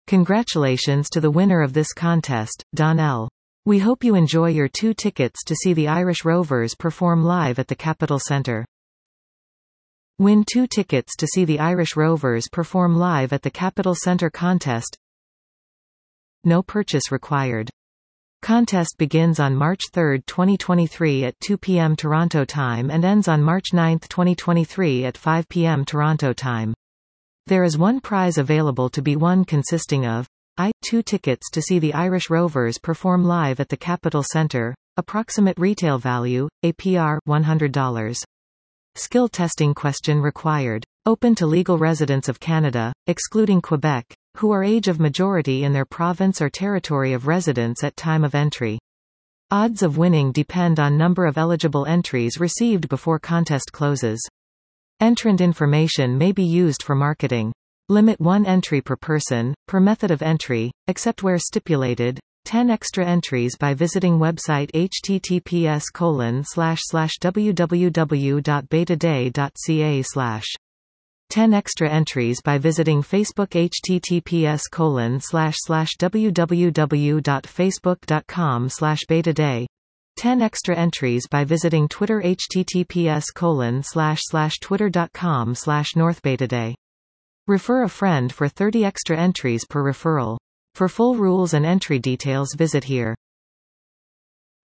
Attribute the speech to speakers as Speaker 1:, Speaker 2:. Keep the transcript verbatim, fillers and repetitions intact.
Speaker 1: Congratulations to the winner of this contest, Donnell. We hope you enjoy your two tickets to see the Irish Rovers perform live at the Capitol Centre. Win two tickets to see the Irish Rovers perform live at the Capitol Centre contest. No purchase required. Contest begins on March third twenty twenty-three at two p m Toronto time and ends on March ninth twenty twenty-three at five p m Toronto time. There is one prize available to be won consisting of I two tickets to see the Irish Rovers perform live at the Capitol Centre, approximate retail value, A P R one hundred dollars. Skill testing question required. Open to legal residents of Canada, excluding Quebec, who are age of majority in their province or territory of residence at time of entry. Odds of winning depend on number of eligible entries received before contest closes. Entrant information may be used for marketing. Limit one entry per person, per method of entry, except where stipulated. ten extra entries by visiting website https colon slash slash www.betaday.ca slash. ten extra entries by visiting Facebook https colon slash slash www.facebook.com slash betaday. ten extra entries by visiting Twitter https colon slash slash twitter.com slash northbetaday. Refer a friend for thirty extra entries per referral. For full rules and entry details visit here.